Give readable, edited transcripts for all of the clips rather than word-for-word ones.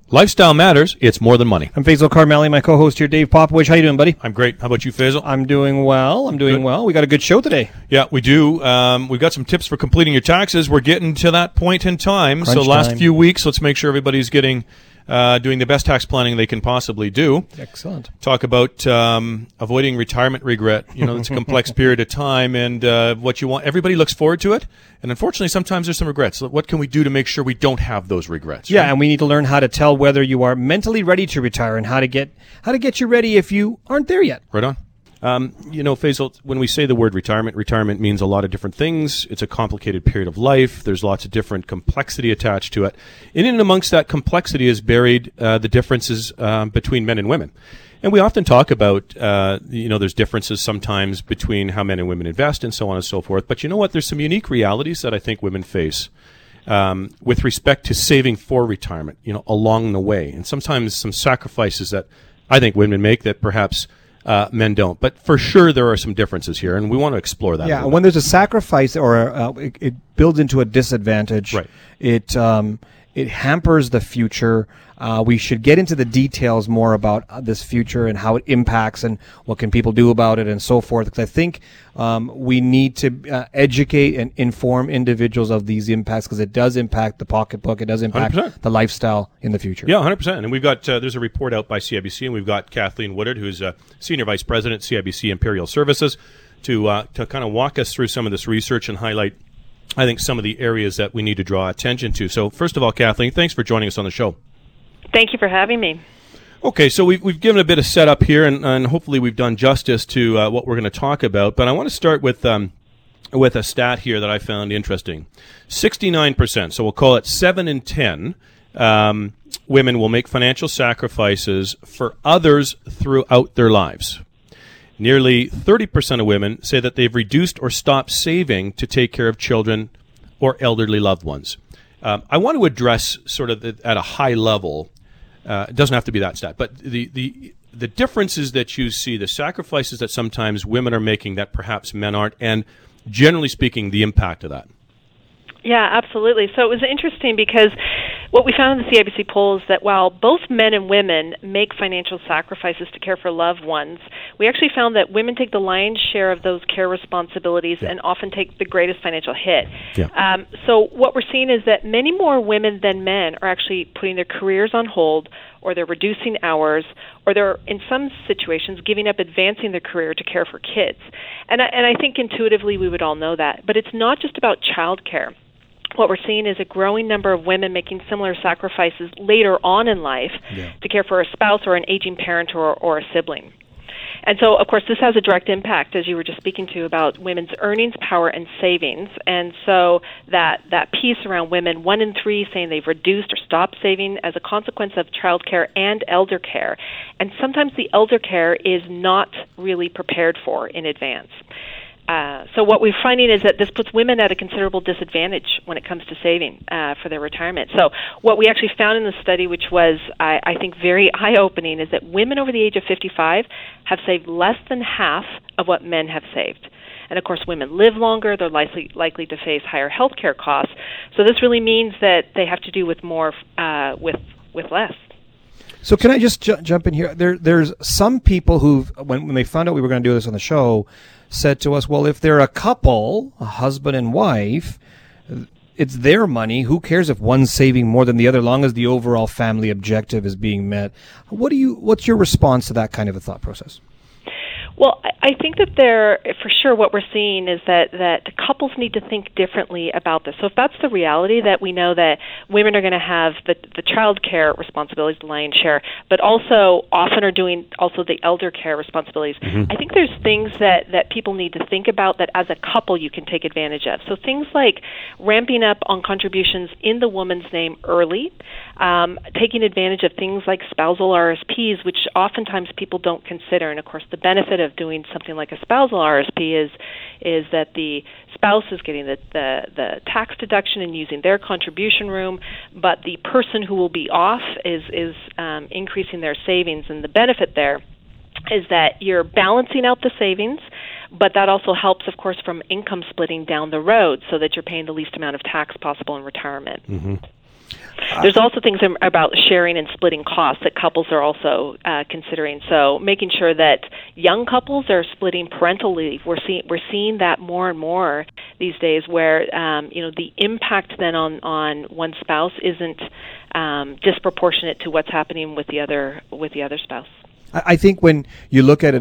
Lifestyle matters. It's more than money. I'm Faisal Karmali, my co-host here, Dave Popovich. How you doing, buddy? I'm great. How about you, Faisal? I'm doing well. We got a good show today. Yeah, we do. We've got some tips for completing your taxes. We're getting to that point in time. Crunch last time. few weeks, let's make sure everybody's doing the best tax planning they can possibly do. Excellent. Talk about avoiding retirement regret. It's a complex period of time, and what you want. Everybody looks forward to it, and unfortunately, sometimes there's some regrets. So what can we do to make sure we don't have those regrets? Yeah, right? and we need to learn how to tell whether you are mentally ready to retire and how to get you ready if you aren't there yet. Right on. Faisal, when we say the word retirement means a lot of different things. It's a complicated period of life. There's lots of different complexity attached to it. In and amongst that complexity is buried the differences between men and women. And we often talk about, there's differences sometimes between how men and women invest and so on and so forth. But you know what? There's some unique realities that I think women face with respect to saving for retirement, along the way. And sometimes some sacrifices that I think women make that perhaps men don't. But for sure, there are some differences here, and we want to explore that. Yeah, when there's a sacrifice or it builds into a disadvantage, right. It hampers the future. We should get into the details more about this future and how it impacts and what can people do about it and so forth. Because I think we need to educate and inform individuals of these impacts because it does impact the pocketbook. It does impact 100%. the lifestyle in the future. Yeah, 100%. And we've got there's a report out by CIBC, and we've got Kathleen Woodard, who's a Senior Vice President, CIBC Imperial Services, to kind of walk us through some of this research and highlight, I think, some of the areas that we need to draw attention to. So first of all, Kathleen, thanks for joining us on the show. Thank you for having me. Okay, so we've given a bit of setup here, and hopefully we've done justice to what we're going to talk about. But I want to start with a stat here that I found interesting. 69%, so we'll call it 7 in 10, women will make financial sacrifices for others throughout their lives. Nearly 30% of women say that they've reduced or stopped saving to take care of children or elderly loved ones. I want to address sort of at a high level. It doesn't have to be that stat, but the differences that you see, the sacrifices that sometimes women are making that perhaps men aren't, and generally speaking, the impact of that. Yeah, absolutely. So it was interesting because what we found in the CIBC poll is that while both men and women make financial sacrifices to care for loved ones, we actually found that women take the lion's share of those care responsibilities and often take the greatest financial hit. Yeah. So what we're seeing is that many more women than men are actually putting their careers on hold, or they're reducing hours, or they're, in some situations, giving up advancing their career to care for kids. And I think intuitively we would all know that. But it's not just about childcare. What we're seeing is a growing number of women making similar sacrifices later on in life to care for a spouse or an aging parent or a sibling. And so, of course, this has a direct impact, as you were just speaking to, about women's earnings power and savings. And so that piece around women, 1 in 3 saying they've reduced or stopped saving as a consequence of child care and elder care. And sometimes the elder care is not really prepared for in advance. So what we're finding is that this puts women at a considerable disadvantage when it comes to saving for their retirement. So what we actually found in the study, which was, I think, very eye-opening, is that women over the age of 55 have saved less than half of what men have saved. And, of course, women live longer. They're likely to face higher health care costs. So this really means that they have to do with more with less. So can I just jump in here? There's some people who, when they found out we were going to do this on the show, said to us, well, if they're a couple, a husband and wife, it's their money. Who cares if one's saving more than the other, long as the overall family objective is being met? What's your response to that kind of a thought process? Well, I think that for sure what we're seeing is that couples need to think differently about this. So if that's the reality, that we know that women are going to have the child care responsibilities, the lion's share, but also often are doing also the elder care responsibilities, I think there's things that people need to think about that as a couple you can take advantage of. So things like ramping up on contributions in the woman's name early, taking advantage of things like spousal RSPs, which oftentimes people don't consider. And, of course, the benefit of doing something like a spousal RSP is that the spouse is getting the tax deduction and using their contribution room, but the person who will be off is increasing their savings. And the benefit there is that you're balancing out the savings, but that also helps, of course, from income splitting down the road so that you're paying the least amount of tax possible in retirement. There's also things about sharing and splitting costs that couples are also considering. So making sure that young couples are splitting parental leave. We're seeing that more and more these days, where the impact then on one spouse isn't disproportionate to what's happening with the other spouse. I think when you look at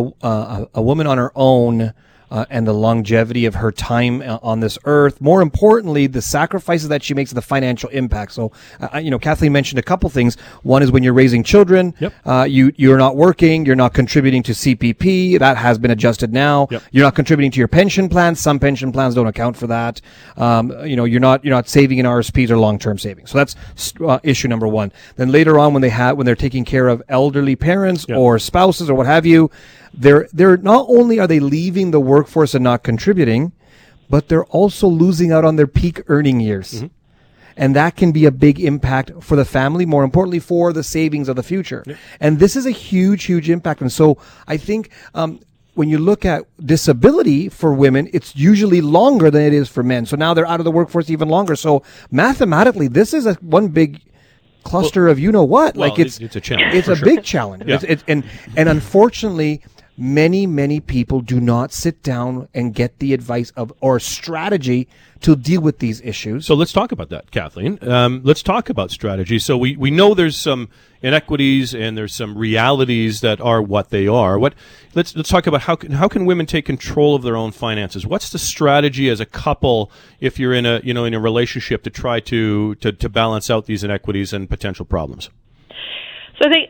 a woman on her own. And the longevity of her time on this earth. More importantly, the sacrifices that she makes, the financial impact. So, Kathleen mentioned a couple things. One is when you're raising children, Yep. You're not working, you're not contributing to CPP. That has been adjusted now. Yep. You're not contributing to your pension plans. Some pension plans don't account for that. You're not saving in RSPs or long-term savings. So that's issue number one. Then later on, when they're taking care of elderly parents Yep. or spouses or what have you, they're not only are they leaving the workforce and not contributing, but they're also losing out on their peak earning years. Mm-hmm. And that can be a big impact for the family, more importantly, for the savings of the future. Yeah. And this is a huge, huge impact. And so I think when you look at disability for women, it's usually longer than it is for men. So now they're out of the workforce even longer. So mathematically, this is one big cluster of what. Well, like it's a challenge. It's a big challenge. Yeah. And unfortunately, many people do not sit down and get the advice or strategy to deal with these issues. So let's talk about that, Kathleen. Let's talk about strategy. So we know there's some inequities and there's some realities that are what they are. Let's talk about how can women take control of their own finances? What's the strategy as a couple if you're in a relationship to try to balance out these inequities and potential problems? So I think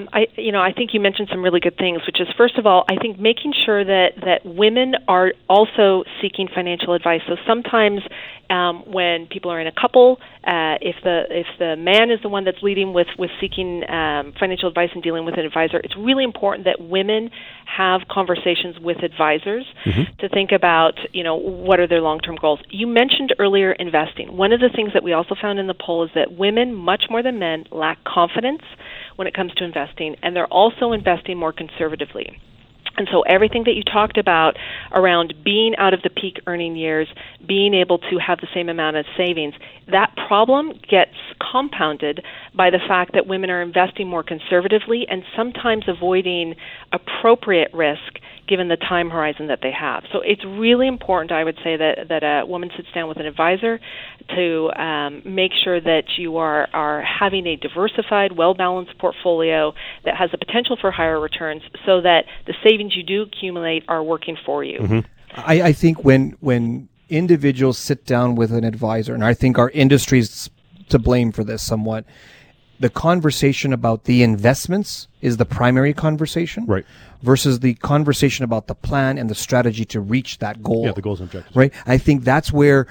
I think you mentioned some really good things, which is, first of all, I think making sure that women are also seeking financial advice. So sometimes when people are in a couple, if the man is the one that's leading with seeking financial advice and dealing with an advisor, it's really important that women have conversations with advisors to think about, what are their long-term goals. You mentioned earlier investing. One of the things that we also found in the poll is that women, much more than men, lack confidence when it comes to investing, and they're also investing more conservatively. And so everything that you talked about around being out of the peak earning years, being able to have the same amount of savings, that problem gets compounded by the fact that women are investing more conservatively and sometimes avoiding appropriate risk given the time horizon that they have. So it's really important, I would say, that a woman sits down with an advisor to make sure that you are having a diversified, well-balanced portfolio that has the potential for higher returns so that the savings you do accumulate are working for you. Mm-hmm. I think when individuals sit down with an advisor, and I think our industry's to blame for this somewhat, the conversation about the investments is the primary conversation, right, versus the conversation about the plan and the strategy to reach that goal. Yeah, the goals and objectives. Right. I think that's where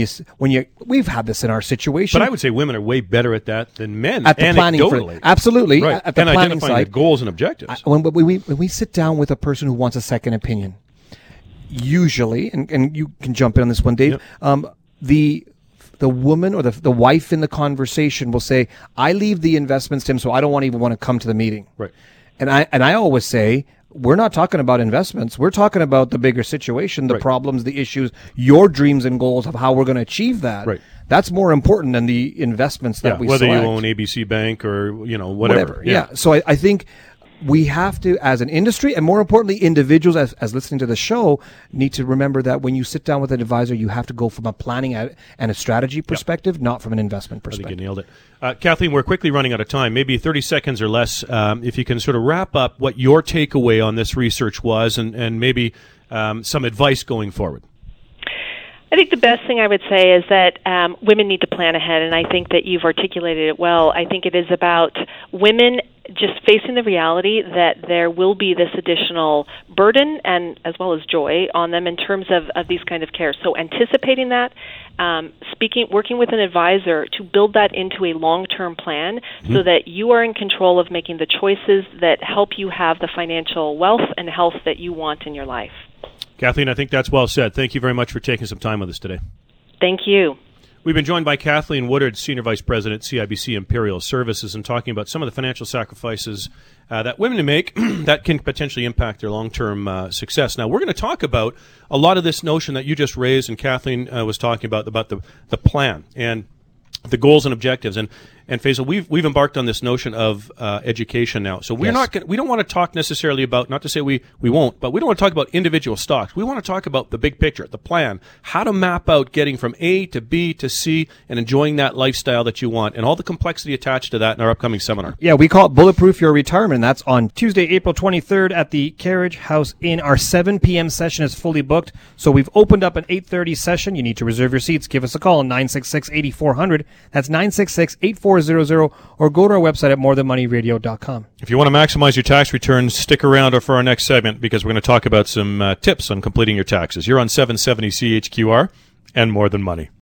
we've had this in our situation. But I would say women are way better at that than men. At the planning, absolutely. Right. At the and planning identifying side, the goals and objectives. When we sit down with a person who wants a second opinion, usually, and you can jump in on this one, Dave. Yep. The woman or the wife in the conversation will say, "I leave the investments to him, so I don't even want to come to the meeting." Right. And I always say, we're not talking about investments. We're talking about the bigger situation, the problems, the issues, your dreams and goals of how we're going to achieve that. Right. That's more important than the investments that we whether select. You own ABC Bank or whatever. Yeah. So I think we have to, as an industry, and more importantly, individuals as listening to the show, need to remember that when you sit down with an advisor, you have to go from a planning and a strategy perspective, not from an investment perspective. I think you nailed it. Kathleen, we're quickly running out of time. Maybe 30 seconds or less, if you can sort of wrap up what your takeaway on this research was and maybe some advice going forward. I think the best thing I would say is that women need to plan ahead, and I think that you've articulated it well. I think it is about women just facing the reality that there will be this additional burden and as well as joy on them in terms of these kind of care. So anticipating that, working with an advisor to build that into a long-term plan so that you are in control of making the choices that help you have the financial wealth and health that you want in your life. Kathleen, I think that's well said. Thank you very much for taking some time with us today. Thank you. We've been joined by Kathleen Woodard, Senior Vice President, CIBC Imperial Services, and talking about some of the financial sacrifices that women make that can potentially impact their long-term success. Now, we're going to talk about a lot of this notion that you just raised and Kathleen was talking about the plan. And the goals and objectives. And Faisal, we've embarked on this notion of education now. So we're we don't want to talk necessarily about, not to say we won't, but we don't want to talk about individual stocks. We want to talk about the big picture, the plan, how to map out getting from A to B to C and enjoying that lifestyle that you want, and all the complexity attached to that in our upcoming seminar. Yeah, we call it Bulletproof Your Retirement, and that's on Tuesday, April 23rd at the Carriage House Inn. Our 7 p.m. session is fully booked, so we've opened up an 8:30 session. You need to reserve your seats. Give us a call, 966-8400. That's 966-8400, or go to our website at morethanmoneyradio.com. If you want to maximize your tax returns, stick around for our next segment, because we're going to talk about some tips on completing your taxes. You're on 770 CHQR and More Than Money.